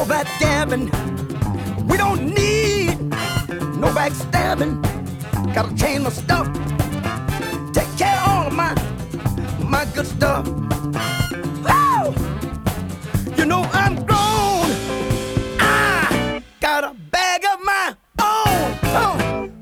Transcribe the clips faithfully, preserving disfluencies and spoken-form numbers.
all that gabbing. We don't need no backstabbing. Gotta change my stuff, take care of all of my, my good stuff. Woo! You know I'm grown, I got a bag of my own. Oh.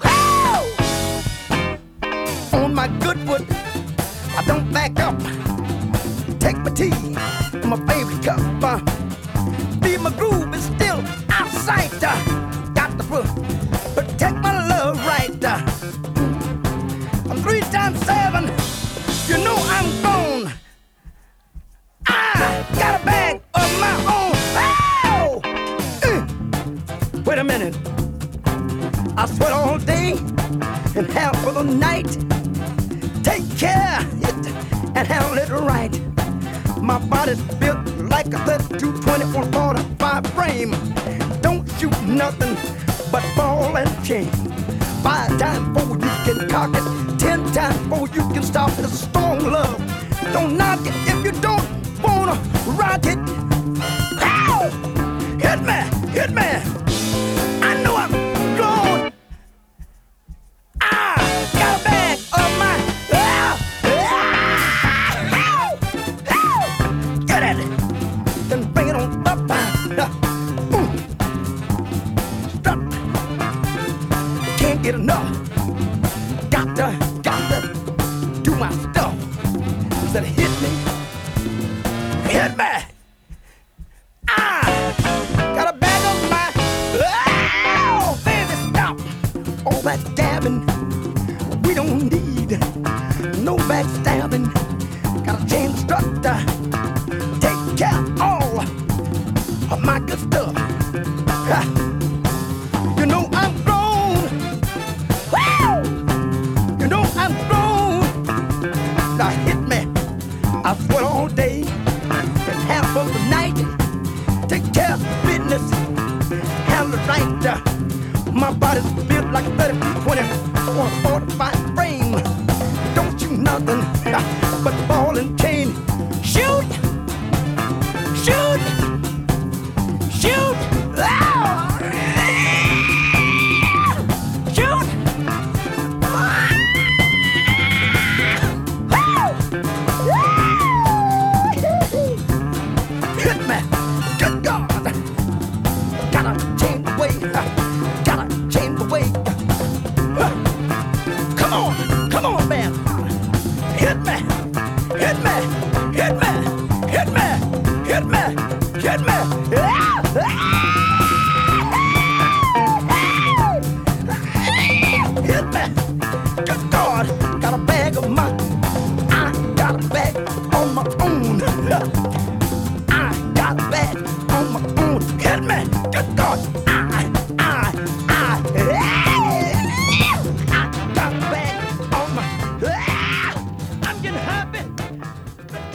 Woo! On my good foot, I don't back up. Take my tea, my favorite cup. Uh, be my groove is still out of sight. Uh, got to protect my love right. Uh, I'm three times seven. You know I'm gone. I got a bag of my own. Oh! Uh, wait a minute. I sweat all day and half of the night. Take care of it and handle it right. My body's built like a thirty-two twenty-one forty-five frame. Don't shoot nothing but ball and chain. Five times before you can cock it, ten times before you can stop it. It's a strong love. Don't knock it if you don't wanna rock it. Ow! Hit me, hit me. I know I'm grown. I got a bag of my. Then bring it on up. Uh, Stop. Can't get enough. Got to, got to do my stuff. Said hit me, hit me. I got a bag of my. Oh, baby, stop all that gabbing. We don't need no backstabbing. Gotta change the structure. Take care of all of my good stuff. Ha. You know I'm grown. Woo! You know I'm grown. Now hit me. I sweat all day and half of the night. Take care of business, handle it right. Uh, my body's built like a thirty-two twenty or a forty-five frame. Don't you nothing uh, but ball and chain. Shoot! Shoot! Shoot! Oh! Shoot! Hit me! Good God! Gotta change the way. Gotta change the way. Come on! Come on, man! Hit me! Hit me! Hit me! Hit me! Hit me! Hit me! Ah! Hit me! Good God! Got a bag of mine. I got a bag on my own. I got a bag on my own. Hit me! Good God!